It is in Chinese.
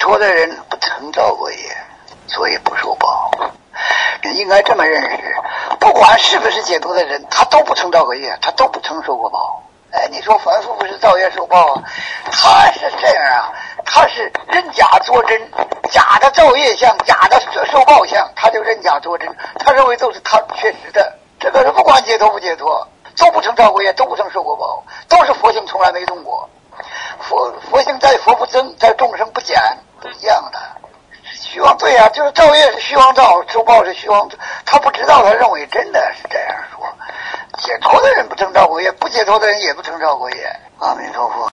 脱的人不曾造过业，所以不受报。应该这么认识，不管是不是解脱的人，他都不曾造过业，他都不曾受过报。你说凡夫不是造业受报啊？他是这样啊，他是认假作真，假的造业相，假的受报相，他就认假作真，他认为都是他确实的。这个是不管解脱不解脱，都不曾造过业，都不曾受过报，都是佛性从来没动过。佛性在佛不增，在众生不减，不一样的。虚妄对啊，就是造业是虚妄造，受报是虚妄，他不知道，他认为真的是这样说。解脱的人不曾造过业，不解脱的人也不曾造过业。阿弥陀佛。